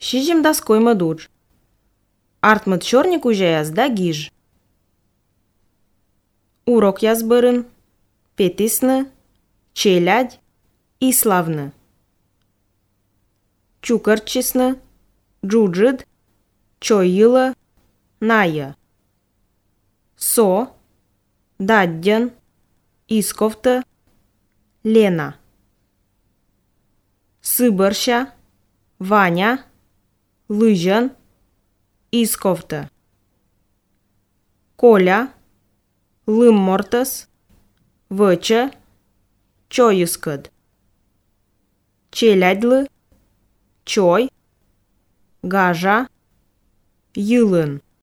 Шижем доской мадуж. Артмат чорник уже язда гиж. Урок язбырын, петисны, челядь и славны. Чукарчисны, джуджид, чойыла, ная. Со, даддян, исковта, Лена. Сыбырща, Ваня, лыжан, исковта. Коля, лыммортас, выча, чойыскад. Челядлы, чой, гажа, йылын.